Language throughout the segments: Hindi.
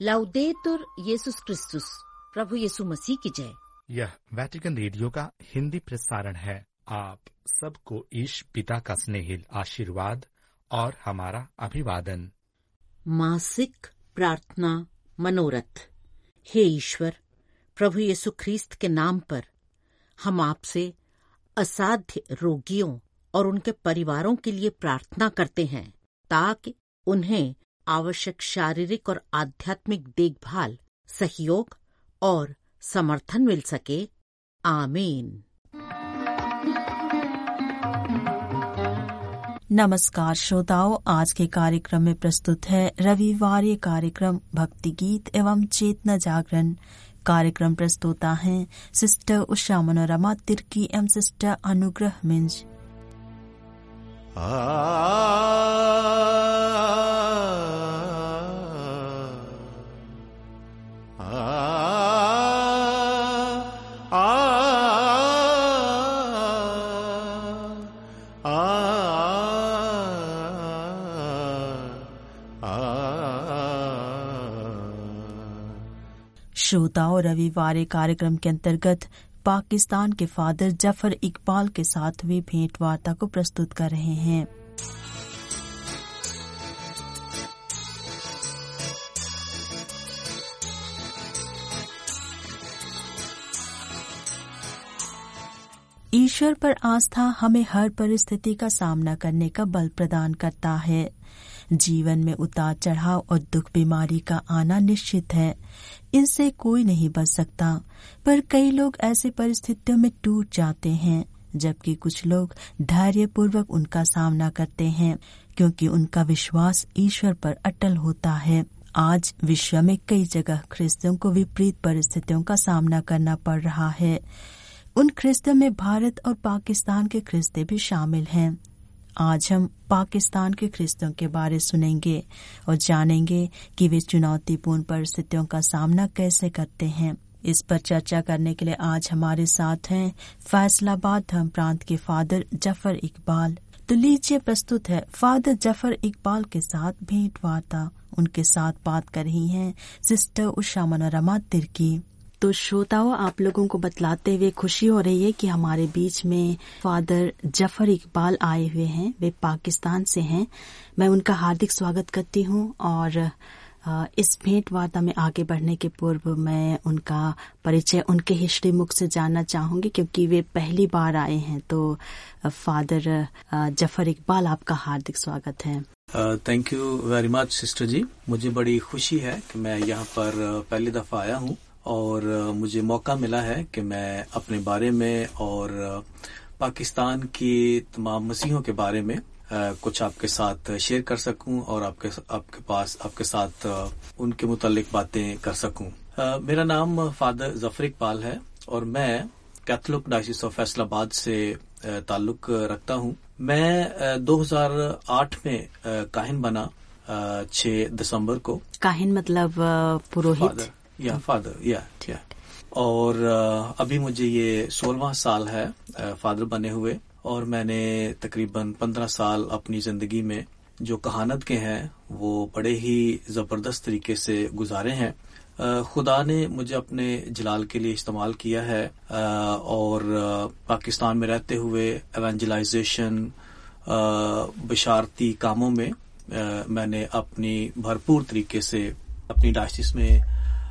लाउदेतुर यीशुस क्रिस्तुस, प्रभु यीशु मसीह की जय। यह वेटिकन रेडियो का हिंदी प्रसारण है। आप सबको ईश पिता का स्नेहिल आशीर्वाद और हमारा अभिवादन। मासिक प्रार्थना मनोरथ। हे ईश्वर, प्रभु यीशु ख्रीस्त के नाम पर हम आपसे असाध्य रोगियों और उनके परिवारों के लिए प्रार्थना करते हैं ताकि उन्हें आवश्यक शारीरिक और आध्यात्मिक देखभाल, सहयोग और समर्थन मिल सके। आमीन। नमस्कार श्रोताओं, आज के कार्यक्रम में प्रस्तुत है रविवार कार्यक्रम भक्ति गीत एवं चेतना जागरण। कार्यक्रम प्रस्तुता हैं सिस्टर उषा मनोरमा तिर्की एवं सिस्टर अनुग्रह मिंज। श्रोताओं, रविवार कार्यक्रम के अंतर्गत पाकिस्तान के फादर जफर इकबाल के साथ हुई भेंट वार्ता को प्रस्तुत कर रहे हैं। ईश्वर पर आस्था हमें हर परिस्थिति का सामना करने का बल प्रदान करता है। जीवन में उतार चढ़ाव और दुख बीमारी का आना निश्चित है, इनसे कोई नहीं बच सकता। पर कई लोग ऐसे परिस्थितियों में टूट जाते हैं, जबकि कुछ लोग धैर्यपूर्वक उनका सामना करते हैं, क्योंकि उनका विश्वास ईश्वर पर अटल होता है। आज विश्व में कई जगह ख्रिस्तियों को विपरीत परिस्थितियों का सामना करना पड़ रहा है। उन ख्रिस्तियों में भारत और पाकिस्तान के ख्रिस्ती भी शामिल हैं। आज हम पाकिस्तान के ख्रिस्तियों के बारे सुनेंगे और जानेंगे कि वे चुनौतीपूर्ण परिस्थितियों का सामना कैसे करते हैं। इस पर चर्चा करने के लिए आज हमारे साथ हैं फैसलाबाद धर्म प्रांत के फादर जफर इकबाल। तो लीजिए प्रस्तुत है फादर जफर इकबाल के साथ भेंट वार्ता। उनके साथ बात कर रही हैं सिस्टर उषा मनोरमा तिर्की। तो श्रोताओं, आप लोगों को बतलाते हुए खुशी हो रही है कि हमारे बीच में फादर जफर इकबाल आए हुए हैं। वे पाकिस्तान से हैं। मैं उनका हार्दिक स्वागत करती हूं और इस भेंट वार्ता में आगे बढ़ने के पूर्व मैं उनका परिचय उनके हिस्ट्री मुख से जानना चाहूंगी, क्योंकि वे पहली बार आए हैं। तो फादर जफर इकबाल, आपका हार्दिक स्वागत है। Thank you very much sister ji. मुझे बड़ी खुशी है कि मैं यहाँ पर पहली दफा आया हूँ और मुझे मौका मिला है कि मैं अपने बारे में और पाकिस्तान की तमाम मसीहों के बारे में कुछ आपके साथ शेयर कर सकूं और आपके साथ उनके मुतालिक बातें कर सकूं। मेरा नाम फादर जफर इकबाल है और मैं कैथोलिक डायोसिस ऑफ फैसलाबाद से ताल्लुक रखता हूं। मैं 2008 में काहिन बना 6 दिसंबर को। काहिन मतलब पुरोहित? फादर। और अभी मुझे ये 16वां साल है फादर बने हुए, और मैंने तकरीबन 15 साल अपनी जिंदगी में जो कहानत के हैं वो बड़े ही जबरदस्त तरीके से गुजारे हैं। खुदा ने मुझे अपने जलाल के लिए इस्तेमाल किया है और पाकिस्तान में रहते हुए एवेंजलाइजेशन, बशारती कामों में मैंने अपनी भरपूर तरीके से अपनी डायोसिस में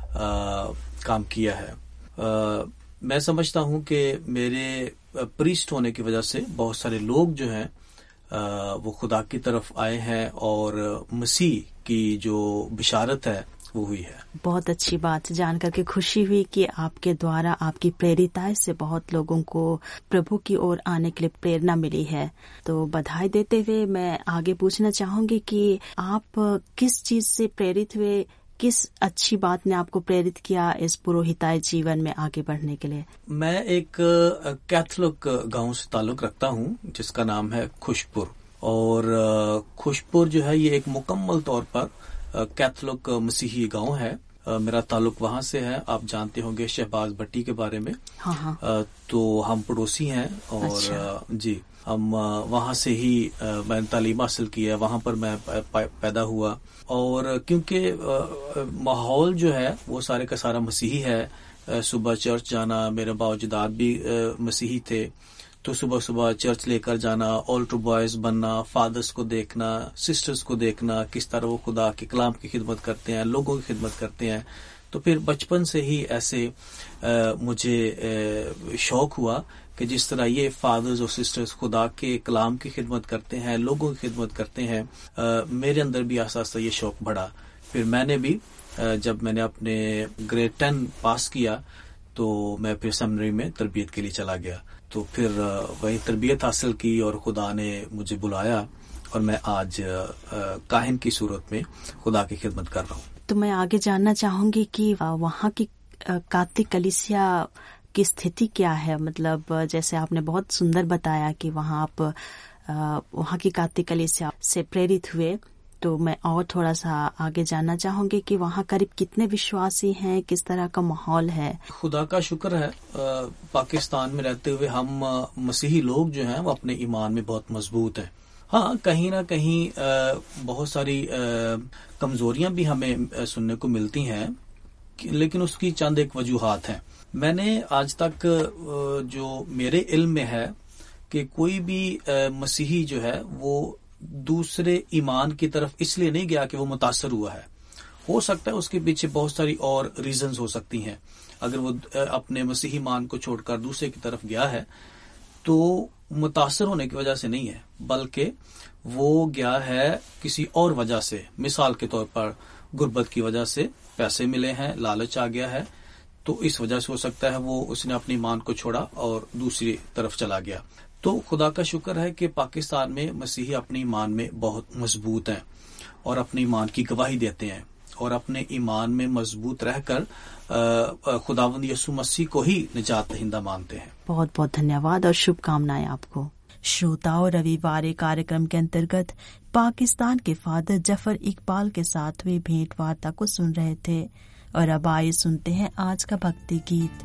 काम किया है। मैं समझता हूं कि मेरे प्रीस्ट होने की वजह से बहुत सारे लोग जो हैं वो खुदा की तरफ आए हैं और मसीह की जो बिशारत है वो हुई है। बहुत अच्छी बात जानकर के खुशी हुई कि आपके द्वारा, आपकी प्रेरिताएं से बहुत लोगों को प्रभु की ओर आने के लिए प्रेरणा मिली है। तो बधाई देते हुए मैं आगे पूछना चाहूंगी कि आप किस चीज से प्रेरित हुए, किस अच्छी बात ने आपको प्रेरित किया इस पुरोहिताई जीवन में आगे बढ़ने के लिए? मैं एक कैथोलिक गांव से ताल्लुक रखता हूं जिसका नाम है खुशपुर, और खुशपुर जो है ये एक मुकम्मल तौर पर कैथोलिक मसीही गांव है। मेरा ताल्लुक वहां से है। आप जानते होंगे शहबाज भट्टी के बारे में। हाँ। तो हम पड़ोसी हैं और अच्छा। जी हम वहां से ही मैंने तालीम हासिल की है, वहां पर मैं पैदा हुआ। और क्योंकि माहौल जो है वो सारे का सारा मसीही है। सुबह चर्च जाना, मेरे बावजदाद भी मसीही थे, तो सुबह सुबह चर्च लेकर जाना, ऑल्टर बॉयज बनना, फादर्स को देखना, सिस्टर्स को देखना, किस तरह वो खुदा के कलाम की खिदमत करते हैं, लोगों की खिदमत करते हैं। तो फिर बचपन से ही ऐसे मुझे शौक हुआ कि जिस तरह ये फादर्स और सिस्टर्स खुदा के कलाम की खिदमत करते हैं, लोगों की खिदमत करते हैं, मेरे अंदर भी आस्ता आस्ता ये शौक बढ़ा। फिर मैंने भी जब मैंने अपने ग्रेड 10 पास किया तो मैं फिर सेमिनरी में तरबियत के लिए चला गया। तो फिर वही तरबियत हासिल की और खुदा ने मुझे बुलाया और मैं आज काहिन की सूरत में खुदा की खिदमत कर रहा हूँ। तो मैं आगे जानना चाहूंगी कि वहाँ की कातिक कलीसिया की स्थिति क्या है। मतलब जैसे आपने बहुत सुंदर बताया कि वहाँ आप वहाँ की कातिक कलीसिया से प्रेरित हुए, तो मैं और थोड़ा सा आगे जानना चाहूंगी कि वहाँ करीब कितने विश्वासी हैं, किस तरह का माहौल है। खुदा का शुक्र है, पाकिस्तान में रहते हुए हम मसीही लोग जो हैं वो अपने ईमान में बहुत मजबूत हैं। हाँ, कहीं ना कहीं बहुत सारी कमजोरियां भी हमें सुनने को मिलती हैं, लेकिन उसकी चंद एक वजूहात हैं। मैंने आज तक जो मेरे इल्म में है कि कोई भी मसीही जो है वो दूसरे ईमान की तरफ इसलिए नहीं गया कि वो मुतासर हुआ है। हो सकता है उसके पीछे बहुत सारी और रीजंस हो सकती हैं। अगर वो अपने मसीही ईमान को छोड़कर दूसरे की तरफ गया है तो मुतासर होने की वजह से नहीं है, बल्कि वो गया है किसी और वजह से। मिसाल के तौर पर गुर्बत की वजह से, पैसे मिले हैं, लालच आ गया है, तो इस वजह से हो सकता है वो उसने अपनी ईमान को छोड़ा और दूसरी तरफ चला गया। तो खुदा का शुक्र है कि पाकिस्तान में मसीही अपने ईमान में बहुत मजबूत हैं और अपने ईमान की गवाही देते हैं और अपने ईमान में मजबूत रहकर खुदावंद यीशु मसीह को ही निजात दहिंदा मानते हैं। बहुत बहुत धन्यवाद और शुभकामनाएं आपको। श्रोताओं, रविवार कार्यक्रम के अंतर्गत पाकिस्तान के फादर जफर इकबाल के साथ हुई भेंट वार्ता को सुन रहे थे और अब आइए सुनते हैं आज का भक्ति गीत।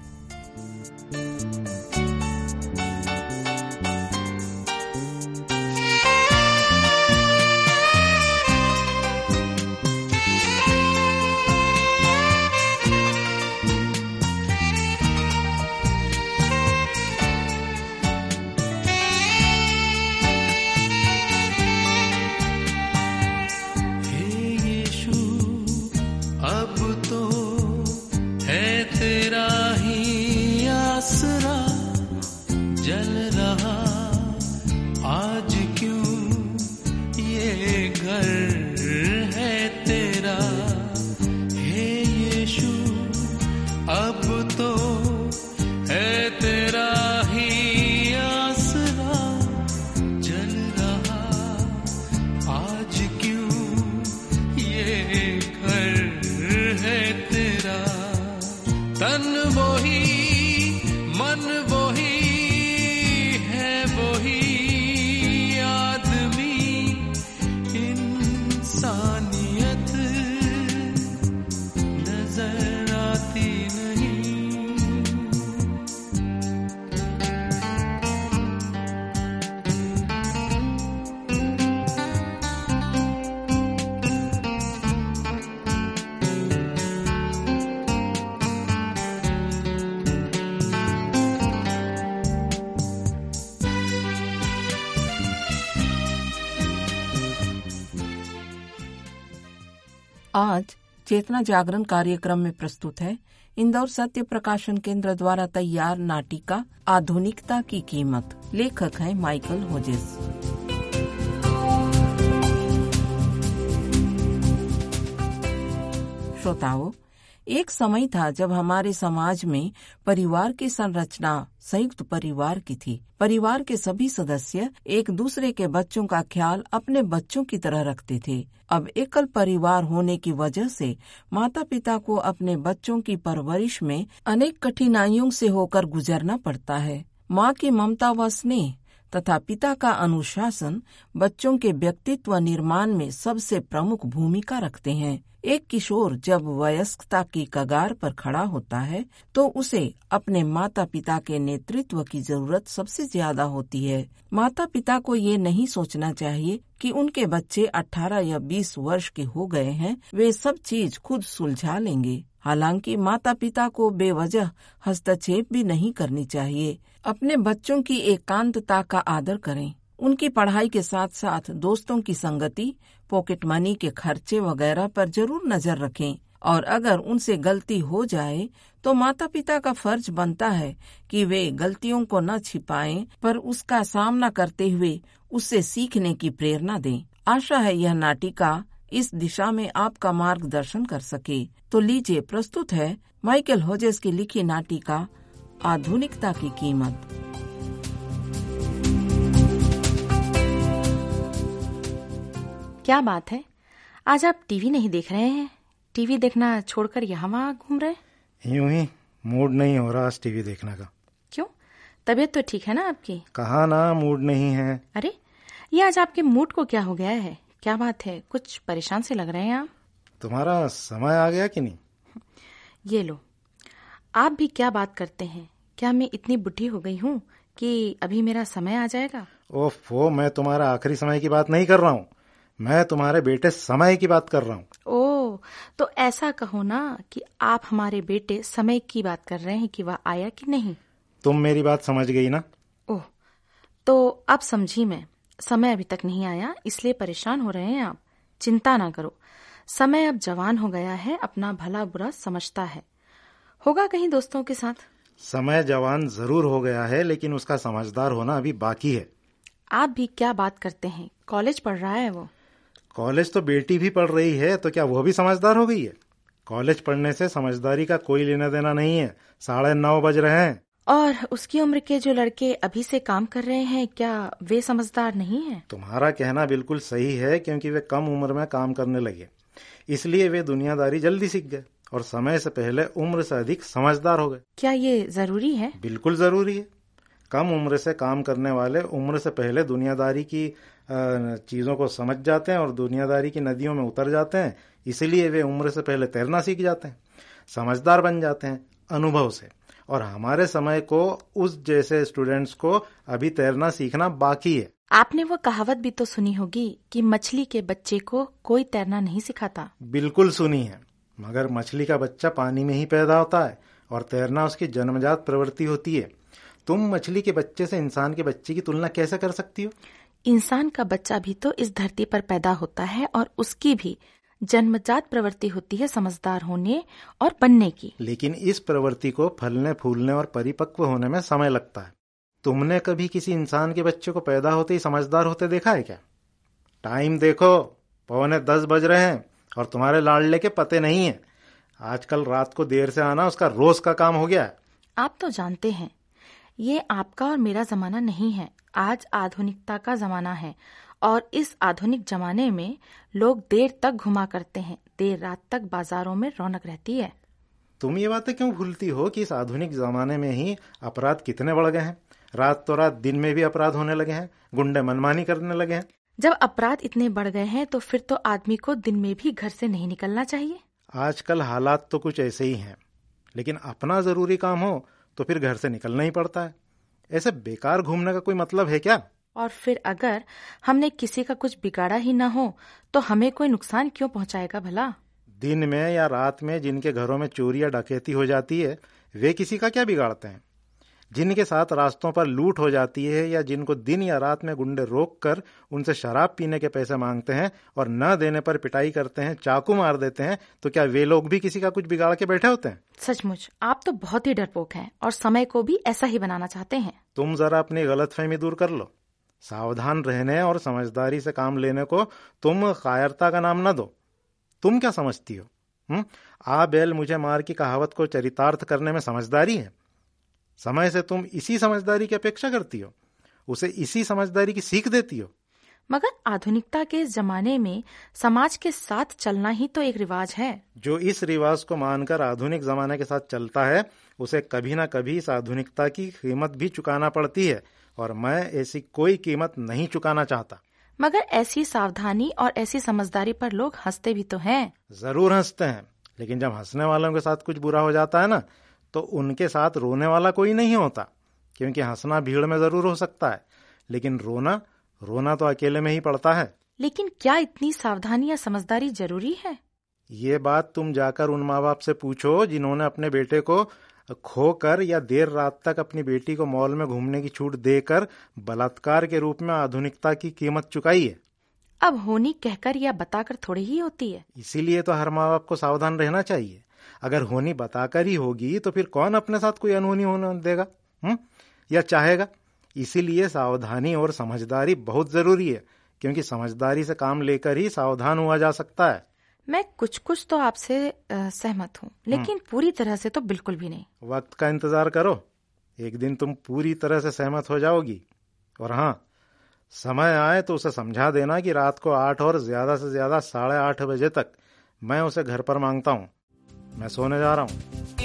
आज चेतना जागरण कार्यक्रम में प्रस्तुत है इंदौर सत्य प्रकाशन केंद्र द्वारा तैयार नाटिका आधुनिकता की कीमत। लेखक हैं माइकल होजेस। श्रोताओं, एक समय था जब हमारे समाज में परिवार की संरचना संयुक्त परिवार की थी। परिवार के सभी सदस्य एक दूसरे के बच्चों का ख्याल अपने बच्चों की तरह रखते थे। अब एकल परिवार होने की वजह से माता पिता को अपने बच्चों की परवरिश में अनेक कठिनाइयों से होकर गुजरना पड़ता है। माँ की ममता व स्नेह तथा पिता का अनुशासन बच्चों के व्यक्तित्व निर्माण में सबसे प्रमुख भूमिका रखते हैं। एक किशोर जब वयस्कता की कगार पर खड़ा होता है तो उसे अपने माता पिता के नेतृत्व की जरूरत सबसे ज्यादा होती है। माता पिता को ये नहीं सोचना चाहिए कि उनके बच्चे 18 या 20 वर्ष के हो गए हैं, वे सब चीज खुद सुलझा लेंगे। हालांकि माता पिता को बेवजह हस्तक्षेप भी नहीं करनी चाहिए। अपने बच्चों की एकांतता का आदर करें। उनकी पढ़ाई के साथ साथ दोस्तों की संगति, पॉकेट मनी के खर्चे वगैरह पर जरूर नजर रखें। और अगर उनसे गलती हो जाए तो माता पिता का फर्ज बनता है कि वे गलतियों को न छिपाएं, पर उसका सामना करते हुए उससे सीखने की प्रेरणा दें। आशा है यह नाटिका इस दिशा में आपका मार्गदर्शन कर सके। तो लीजिए, प्रस्तुत है माइकल होजेस की लिखी नाटिका आधुनिकता की कीमत। क्या बात है, आज आप टीवी नहीं देख रहे हैं? टीवी देखना छोड़कर यहाँ वहाँ घूम रहे? यूं ही मूड नहीं हो रहा आज टीवी देखने का। क्यों, तबीयत तो ठीक है ना आपकी? कहा ना मूड नहीं है। अरे, ये आज आपके मूड को क्या हो गया है? क्या बात है, कुछ परेशान से लग रहे हैं आप। तुम्हारा समय आ गया कि नहीं? ये लो, आप भी क्या बात करते हैं? क्या मैं इतनी बुढ़ी हो गई हूँ कि अभी मेरा समय आ जाएगा? ओफो, मैं तुम्हारा आखिरी समय की बात नहीं कर रहा हूँ, मैं तुम्हारे बेटे समय की बात कर रहा हूँ। ओह, तो ऐसा कहो ना कि आप हमारे बेटे समय की बात कर रहे हैं कि वह आया कि नहीं। तुम मेरी बात समझ गई ना? ओह, तो अब समझी मैं। समय अभी तक नहीं आया, इसलिए परेशान हो रहे हैं आप। चिंता ना करो, समय अब जवान हो गया है, अपना भला बुरा समझता है। होगा कहीं दोस्तों के साथ। समय जवान जरूर हो गया है, लेकिन उसका समझदार होना अभी बाकी है। आप भी क्या बात करते हैं, कॉलेज पढ़ रहा है वो। कॉलेज तो बेटी भी पढ़ रही है, तो क्या वो भी समझदार हो गई है? कॉलेज पढ़ने से समझदारी का कोई लेना देना नहीं है। 9:30 बज रहे हैं। और उसकी उम्र के जो लड़के अभी से काम कर रहे हैं, क्या वे समझदार नहीं हैं? तुम्हारा कहना बिल्कुल सही है, क्योंकि वे कम उम्र में काम करने लगे, इसलिए वे दुनियादारी जल्दी सीख गए और समय से पहले उम्र से अधिक समझदार हो गए। क्या ये जरूरी है? बिल्कुल जरूरी है। कम उम्र से काम करने वाले उम्र से पहले दुनियादारी की चीजों को समझ जाते हैं और दुनियादारी की नदियों में उतर जाते हैं, इसलिए वे उम्र से पहले तैरना सीख जाते हैं, समझदार बन जाते हैं अनुभव से। और हमारे समय को उस जैसे स्टूडेंट्स को अभी तैरना सीखना बाकी है। आपने वो कहावत भी तो सुनी होगी कि मछली के बच्चे को कोई तैरना नहीं सिखाता। बिल्कुल सुनी है, मगर मछली का बच्चा पानी में ही पैदा होता है और तैरना उसकी जन्मजात प्रवृत्ति होती है। तुम मछली के बच्चे से इंसान के बच्चे की तुलना कैसे कर सकती हो? इंसान का बच्चा भी तो इस धरती पर पैदा होता है और उसकी भी जन्मजात प्रवृत्ति होती है समझदार होने और बनने की। लेकिन इस प्रवृत्ति को फलने फूलने और परिपक्व होने में समय लगता है। तुमने कभी किसी इंसान के बच्चे को पैदा होते ही समझदार होते देखा है क्या? टाइम देखो, 9:45 बज रहे हैं और तुम्हारे लाडले के पते नहीं है। आजकल रात को देर से आना उसका रोज का काम हो गया है। आप तो जानते हैं ये आपका और मेरा जमाना नहीं है। आज आधुनिकता का जमाना है और इस आधुनिक जमाने में लोग देर तक घुमा करते हैं, देर रात तक बाजारों में रौनक रहती है। तुम ये बातें क्यों भूलती हो कि इस आधुनिक जमाने में ही अपराध कितने बढ़ गए हैं। रात तो रात दिन में भी अपराध होने लगे हैं, गुंडे मनमानी करने लगे हैं। जब अपराध इतने बढ़ गए हैं तो फिर तो आदमी को दिन में भी घर से नहीं निकलना चाहिए। आजकल हालात तो कुछ ऐसे ही हैं, लेकिन अपना जरूरी काम हो तो फिर घर से निकलना ही पड़ता है। ऐसे बेकार घूमने का कोई मतलब है क्या? और फिर अगर हमने किसी का कुछ बिगाड़ा ही न हो तो हमें कोई नुकसान क्यों पहुंचाएगा भला? दिन में या रात में जिनके घरों में चोरी या डकैती हो जाती है वे किसी का क्या बिगाड़ते हैं? जिनके साथ रास्तों पर लूट हो जाती है या जिनको दिन या रात में गुंडे रोक कर उनसे शराब पीने के पैसे मांगते हैं और न देने पर पिटाई करते हैं, चाकू मार देते हैं, तो क्या वे लोग भी किसी का कुछ बिगाड़ के बैठे होते हैं? सचमुच आप तो बहुत ही डरपोक हैं और समय को भी ऐसा ही बनाना चाहते हैं। तुम जरा अपनी गलतफहमी दूर कर लो। सावधान रहने और समझदारी से काम लेने को तुम कायरता का नाम न दो। तुम क्या समझती हो? आ बैल मुझे मार की कहावत को चरितार्थ करने में समझदारी है? समय से तुम इसी समझदारी की अपेक्षा करती हो, उसे इसी समझदारी की सीख देती हो। मगर आधुनिकता के इस जमाने में समाज के साथ चलना ही तो एक रिवाज है। जो इस रिवाज को मानकर आधुनिक जमाने के साथ चलता है उसे कभी ना कभी इस आधुनिकता की कीमत भी चुकाना पड़ती है और मैं ऐसी कोई कीमत नहीं चुकाना चाहता। मगर ऐसी सावधानी और ऐसी समझदारी पर लोग हंसते भी तो हैं। जरूर हंसते हैं, लेकिन जब हंसने वालों के साथ कुछ बुरा हो जाता है ना, तो उनके साथ रोने वाला कोई नहीं होता। क्योंकि हंसना भीड़ में जरूर हो सकता है, लेकिन रोना तो अकेले में ही पड़ता है। लेकिन क्या इतनी सावधानी या समझदारी जरूरी है? ये बात तुम जाकर उन माँ बाप से पूछो जिन्होंने अपने बेटे को खोकर या देर रात तक अपनी बेटी को मॉल में घूमने की छूट देकर बलात्कार के रूप में आधुनिकता की कीमत चुकाई है। अब होनी कहकर या बताकर थोड़ी ही होती है। इसीलिए तो हर माँ बाप को सावधान रहना चाहिए। अगर होनी बताकर ही होगी तो फिर कौन अपने साथ कोई अनहोनी होने देगा या चाहेगा? इसीलिए सावधानी और समझदारी बहुत जरूरी है, क्योंकि समझदारी से काम लेकर ही सावधान हुआ जा सकता है। मैं कुछ तो आपसे सहमत हूँ, लेकिन पूरी तरह से तो बिल्कुल भी नहीं। वक्त का इंतजार करो, एक दिन तुम पूरी तरह से सहमत हो जाओगी। और हाँ, समय आए तो उसे समझा देना कि रात को 8 और ज्यादा से ज्यादा 8:30 बजे तक मैं उसे घर पर मांगता हूँ। मैं सोने जा रहा हूँ।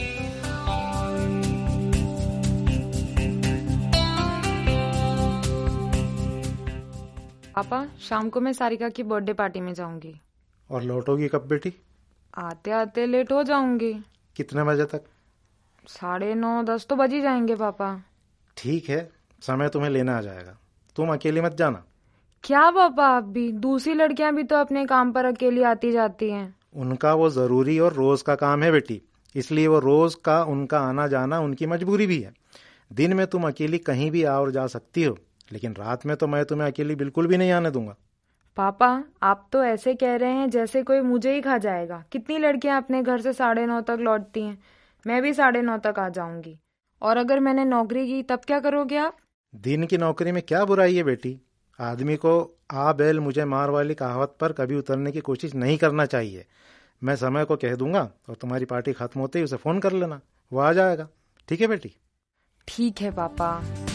पापा, शाम को मैं सारिका की बर्थडे पार्टी में जाऊंगी। और लौटोगी कब बेटी? आते आते लेट हो जाऊंगी। कितने बजे तक? 9:30 10 तो बज ही जाएंगे पापा। ठीक है, समय तुम्हें लेना आ जाएगा। तुम अकेली मत जाना। क्या पापा, आप भी? दूसरी लड़कियां भी तो अपने काम पर अकेली आती जाती हैं। उनका वो जरूरी और रोज का काम है बेटी, इसलिए वो रोज का उनका आना जाना उनकी मजबूरी भी है। दिन में तुम अकेली कहीं भी आ और जा सकती हो, लेकिन रात में तो मैं तुम्हें अकेली बिल्कुल भी नहीं आने दूंगा। पापा, आप तो ऐसे कह रहे हैं जैसे कोई मुझे ही खा जाएगा। कितनी लड़कियां अपने घर से 9:30 तक लौटती हैं। मैं भी 9:30 तक आ जाऊंगी। और अगर मैंने नौकरी की तब क्या करोगे आप? दिन की नौकरी में क्या बुराई है बेटी? आदमी को आ बैल मुझे मार वाली कहावत पर कभी उतरने की कोशिश नहीं करना चाहिए। मैं समय को कह दूंगा और तुम्हारी पार्टी खत्म होते ही उसे फोन कर लेना, वो आ जाएगा। ठीक है बेटी? ठीक है पापा।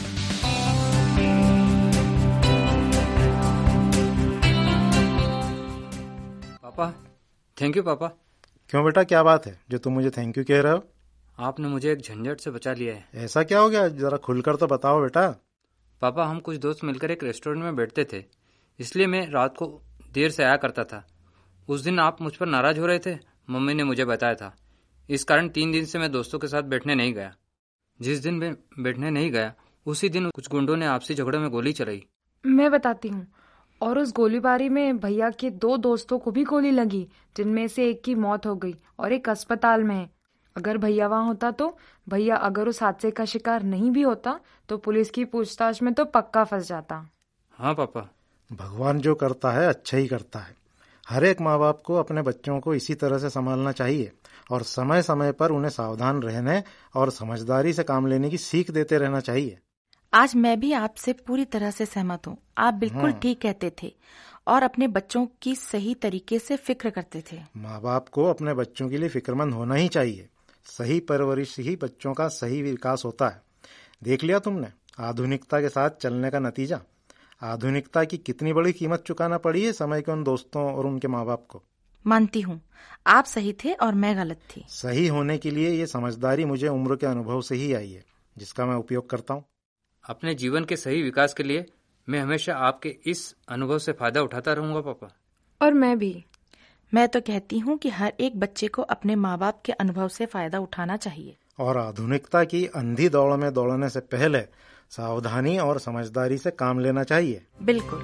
पापा, थैंक यू पापा। क्यों बेटा, क्या बात है जो तुम मुझे थैंक यू कह रहे हो? आपने मुझे एक झंझट से बचा लिया है। ऐसा क्या हो गया, जरा खुलकर तो बताओ बेटा। पापा, हम कुछ दोस्त मिलकर एक रेस्टोरेंट में बैठते थे, इसलिए मैं रात को देर से आया करता था। उस दिन आप मुझ पर नाराज हो रहे थे, मम्मी ने मुझे बताया था। इस कारण 3 दिन से मैं दोस्तों के साथ बैठने नहीं गया। जिस दिन मैं बैठने नहीं गया उसी दिन कुछ गुंडों ने आपसी झगड़े में गोली चलाई। मैं बताती हूँ। और उस गोलीबारी में भैया के 2 दोस्तों को भी गोली लगी, जिनमें से एक की मौत हो गई और एक अस्पताल में है। अगर भैया वहाँ होता तो भैया अगर उस हादसे का शिकार नहीं भी होता तो पुलिस की पूछताछ में तो पक्का फंस जाता। हाँ पापा। भगवान जो करता है अच्छा ही करता है। हर एक माँ बाप को अपने बच्चों को इसी तरह से संभालना चाहिए और समय समय पर उन्हें सावधान रहने और समझदारी से काम लेने की सीख देते रहना चाहिए। आज मैं भी आपसे पूरी तरह से सहमत हूँ। आप बिल्कुल ठीक कहते थे और अपने बच्चों की सही तरीके से फिक्र करते थे। माँ बाप को अपने बच्चों के लिए फिक्रमंद होना ही चाहिए। सही परवरिश ही बच्चों का सही विकास होता है। देख लिया तुमने आधुनिकता के साथ चलने का नतीजा। आधुनिकता की कितनी बड़ी कीमत चुकाना पड़ी है समय के उन दोस्तों और उनके माँ बाप को। मानती हूँ, आप सही थे और मैं गलत थी। सही होने के लिए ये समझदारी मुझे उम्र के अनुभव से ही आई है, जिसका मैं उपयोग करता हूँ। अपने जीवन के सही विकास के लिए मैं हमेशा आपके इस अनुभव से फायदा उठाता रहूंगा पापा। और मैं भी। मैं तो कहती हूँ कि हर एक बच्चे को अपने माँ बाप के अनुभव से फायदा उठाना चाहिए और आधुनिकता की अंधी दौड़ में दौड़ने से पहले सावधानी और समझदारी से काम लेना चाहिए। बिल्कुल।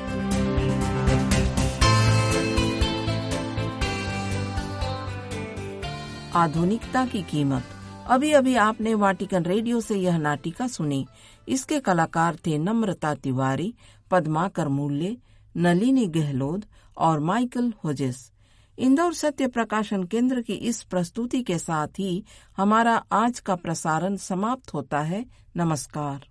आधुनिकता की कीमत। अभी अभी आपने वाटिकन रेडियो से यह नाटिका सुनी। इसके कलाकार थे नम्रता तिवारी, पद्माकर मूल्य, नलिनी गहलोत और माइकल होजेस। इंदौर सत्य प्रकाशन केंद्र की इस प्रस्तुति के साथ ही हमारा आज का प्रसारण समाप्त होता है। नमस्कार।